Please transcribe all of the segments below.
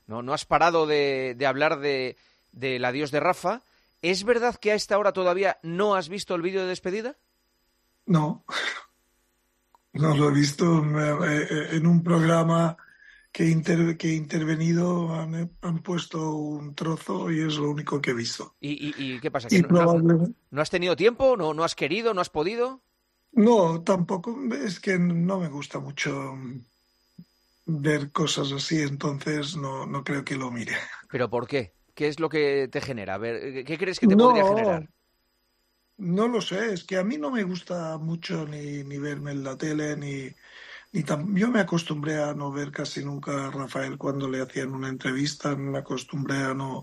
No has parado de hablar del adiós de Rafa. ¿Es verdad que a esta hora todavía no has visto el vídeo de despedida? No, no lo he visto. En un programa que he intervenido han puesto un trozo y es lo único que he visto. ¿Y qué pasa? ¿Que Y probablemente... no has tenido tiempo? ¿No has querido? ¿No has podido? No, tampoco. Es que no me gusta mucho ver cosas así, entonces no creo que lo mire. ¿Pero por qué? ¿Qué es lo que te genera? A ver, ¿qué crees que te podría No, generar? no lo sé. Es que a mí no me gusta mucho ni verme en la tele, yo me acostumbré a no ver casi nunca a Rafael cuando le hacían una entrevista, me acostumbré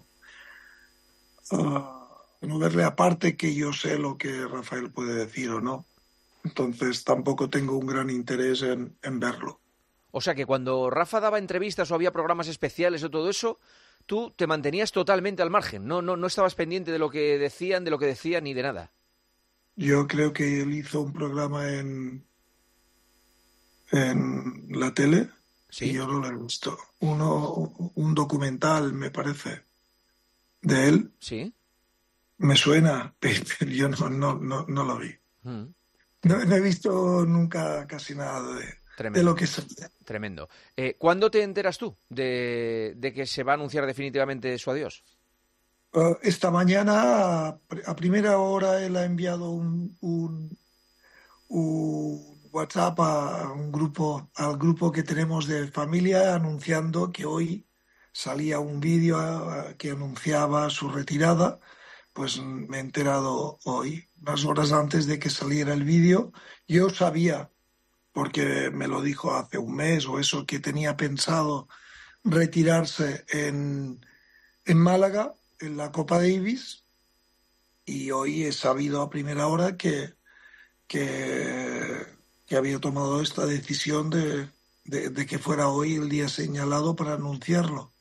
a no verle aparte que yo sé lo que Rafael puede decir o no. Entonces tampoco tengo un gran interés en verlo. O sea que cuando Rafa daba entrevistas o había programas especiales o todo eso, tú te mantenías totalmente al margen. No estabas pendiente de lo que decían, de lo que decían ni de nada. Yo creo que él hizo un programa en la tele y ¿Sí? yo no lo he visto. Un documental, me parece, de él. ¿Sí? Me suena, pero yo no lo vi. Mm. No he visto nunca casi nada de lo Tremendo, que sabía. tremendo. ¿Cuándo te enteras tú de que se va a anunciar definitivamente su adiós? Esta mañana, a primera hora, él ha enviado un WhatsApp al grupo que tenemos de familia, anunciando que hoy salía un vídeo que anunciaba su retirada. Pues me he enterado hoy, unas horas antes de que saliera el vídeo. Yo sabía, porque me lo dijo hace un mes o eso, que tenía pensado retirarse en Málaga, en la Copa Davis, y hoy he sabido a primera hora que, que había tomado esta decisión de que fuera hoy el día señalado para anunciarlo.